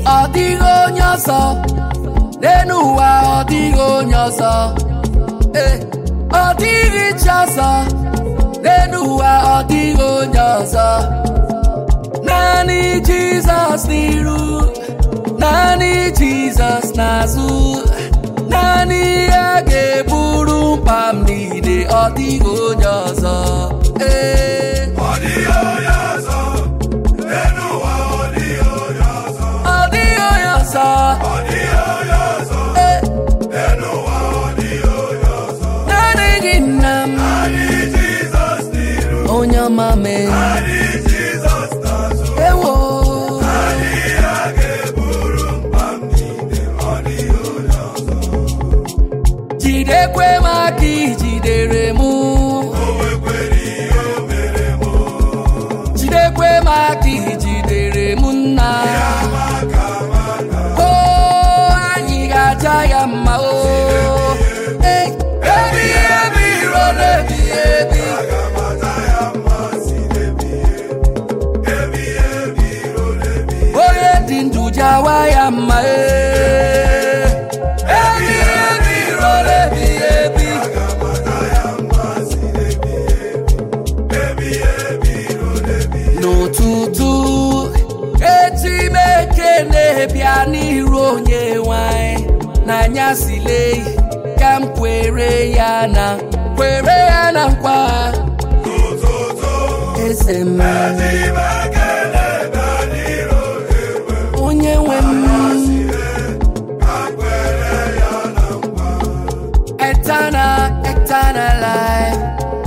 Ọ dịghị onye ọzọ n'elu ụwa, ọ dịghị onye ọzọ. Ọ dịghị chi ọzọ n'elu ụwa, ọ dịghị onye ọzọ. Naanị Jizọs n'iru, naanị Jizọs n'azụ. Naanị ya ga-eburu mkpa m niile, ọ dịghị onye ọzọ. Ọ dịghị onye ọzọ n'elu ụwa, ọ dịghị onye ọzọ. Ọ dịghị onye ọzọ. Ọ dịghị onye ọzọ n'elu ụwa, ọ dịghị onye ọzọ. Naanị gị nna m, Naanị Jizọs n'iru, onye ọma mee. naanị Jizọs n'azụ. Ewo, Naanị ya ga-eburu mkpa m niile, ọ dịghị onye ọzọ. jidekwe m aka ijidere m. O nwekwara ihe o mere m. Jidekwe m aka ijidere m nna. Amaka amaka, O, anyị ga-aja ya mma o. Ebi ebi ruo n'ebighị ebi. aga m ata ya mma si n'ebighị ebi, ebighị ebi ruo n'ebighị. Onye dị ndụ jawa ya mma ebi ebi ruo n'ebighị ebi. Aga m ata ya mma si n'ebighị ebi, ebighị ebi ruo n'ebighị. N'ụtụtụ eti m ekele bịa n'iru onye nwanyị n'anyasị lee ka m kwere ya na nkwa. N'ụtụtụ Eze m, eji m ekele bịa n'iru ewe, onye nwe m, ka m kwere ya na nkwa. eternal life,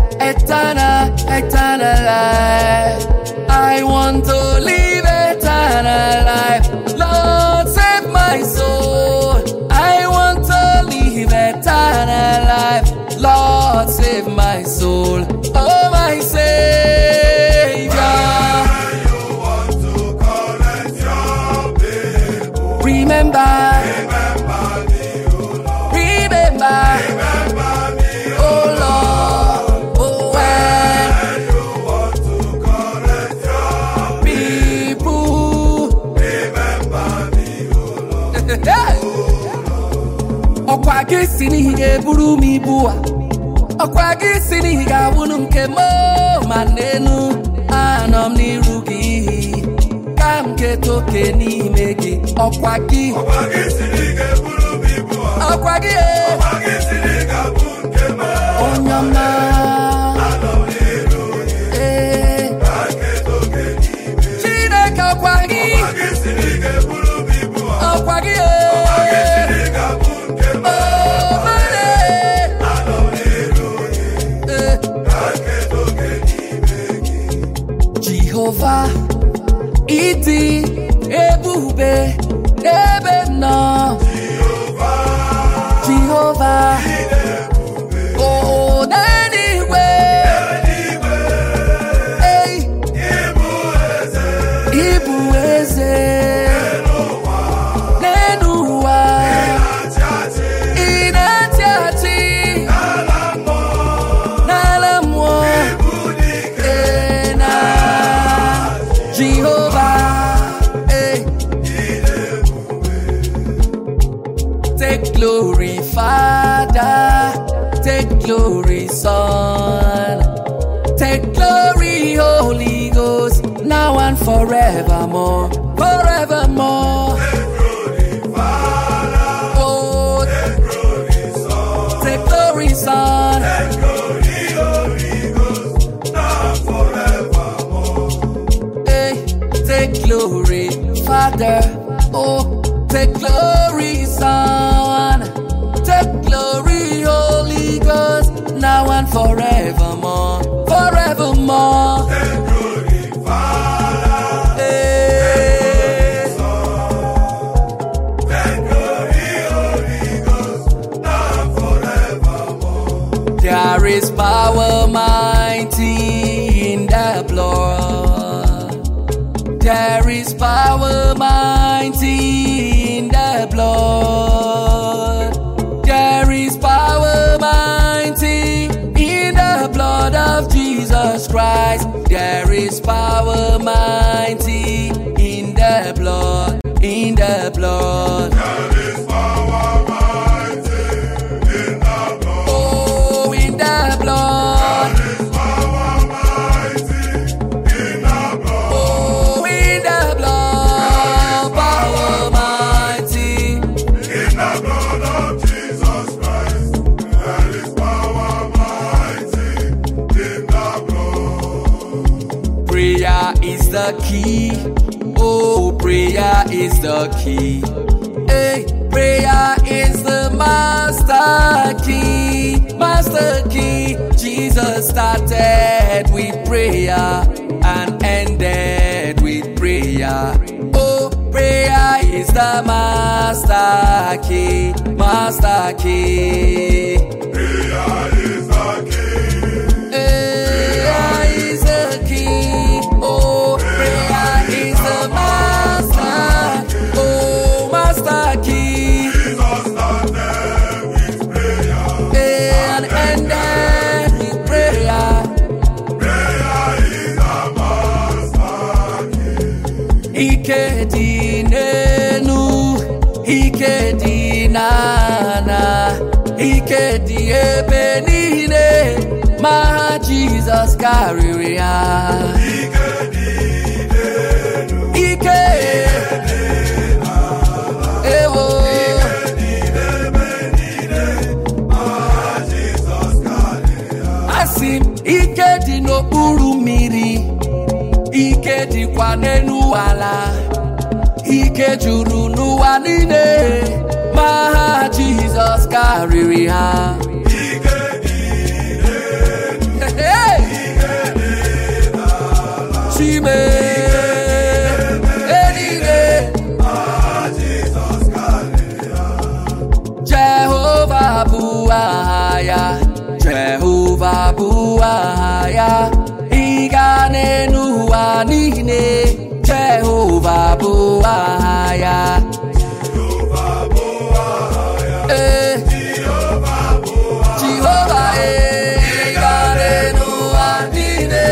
eternal life. I want to live eternal life. Lord, save my soul. I want to live eternal life. Lord, save my soul. Oh, my Savior. You want to correct your people. Remember, Remember me, O Lord. remember, Remember me, O oh Lord, oh when you want to correct your people. remember me, O Lord. Ọkwa gị si n'ihi ga-eburu m ibu a. Ọkwa gị si n'ihi ga-abụrụ nke m ma n'enu anọ m n'iru gị ka m keta oke n'ime gị. Ọkwa gị, Ọkwa gị siri ga-eburu m ibu a. ọkwa gị Ọkwa gị siri ga-abụ nke m. onye ọma. Anọ m n'iru gị, Ee, ka nketa oke n'ime. Chineke ọkwa gị, Ọkwa gị siri ga-eburu m ibu a. ọkwa gị Ọkwa gị siri ga-abụ nke m. oh mane. Anọ m n'iru gị, ka nketa oke n'ime gị. Jehova, ịdị ebube n'ebe m nọ. Jehova, o n'eluigwe, ei, ịbụ eze n'elu ụwa. Ị na-achị achị n'ala mmụọ. Na Jehovah, take glory, Father, take glory, Son, take glory, Holy Ghost, now and forevermore, forevermore. Oh, take glory, Son. Take glory, Father. Oh, take glory, Son. Take glory, Holy Ghost, now and forevermore, forevermore. There is power mighty in the blood. There is power mighty in the blood. There is power mighty in the blood of Jesus Christ. There is power mighty in the blood, in the blood. There is power mighty in the blood. Oh, in the blood. There is power mighty in the blood. Oh, in the blood. Power mighty. In the blood of Jesus Christ, there is power mighty in the blood. Prayer is the key. Oh, prayer is the key. Hey, prayer is the master key. Master key. Jesus started with prayer and ended with prayer. Oh, prayer is the master key. Master key. Prayer is the key. Prayer is the key. Oh, prayer is the master. Oh, master key. Jesus started with prayer. And ended with prayer. Prayer is the master key. Ike di n'enu, ike di n'ana, ike di ebe niile, ma Jesus karịrị ya. Ike ewo asị m ike dị n'okpuru mmiri, ike dịkwa n'elu ala, ike juru n'ụwa niile, ma ha Jizọs karịrị ha. Hey! Chime eluigwe, Jehova bụ aha ya, Jehova bụ aha ya, ịga n'elu ụwa niile, Jehova bụ aha ya. Jehova ịga n'elu ụwa niile.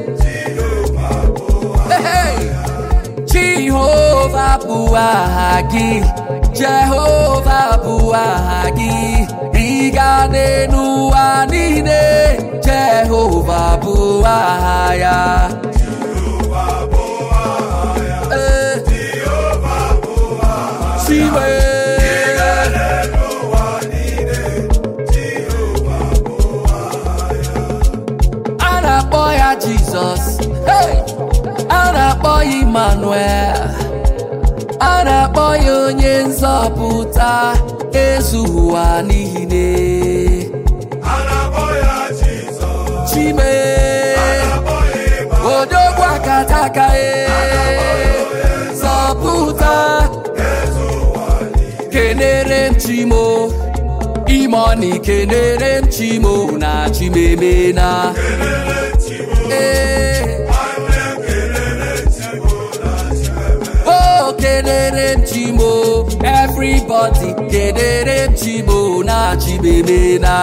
Hey! Jehova bụ aha gị, Jehova bụ aha gị, ịga n'elu ụwa niile, Jehova bụ aha ya. Siwe a na-akpọ ya Jizọs, hey! A na-akpọ ya Emmanuel, a na-akpọ ya onye nzọpụta ezu ụwa niile. A na-akpọ ya Jizọs. Chime odogwu akataka zọpụta. Kenere m Chimo, Imoni kenere m Chimo na Chimemena. Oh, kenere m Chimo, everybody kenere m Chimo na Chimemena.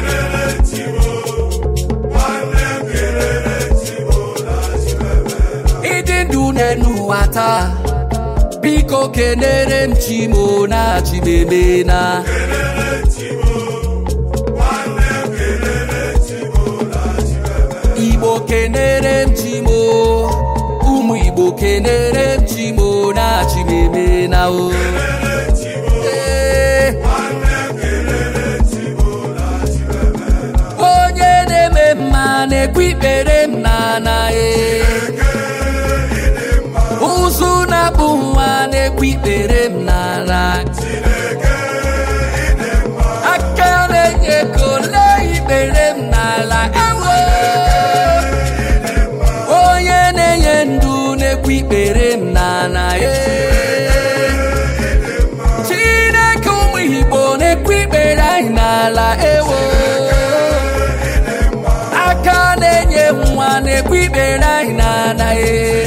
Ịdị ndụ n'elu ụwa taa, biko kenere m Chimo na Chimemena. Igbo kenere m Chimo, ụmụ Igbo kenere m Chimo na Chimemena o. Onye na-eme mma na-ekwe ikpere m n'ana ụzụ na-abụ nwa na-ekwe ikpere m n'ala. Aka na-enye ego lee ikpere m n'ala. Ewo onye na-enye ndụ na-ekwe ikpere m n'ala. Chineke ụmụ Igbo na-ekwe ikpere anyị n'ala. Ewo aka na-enye nwa na-ekwe ikpere anyị n'ala.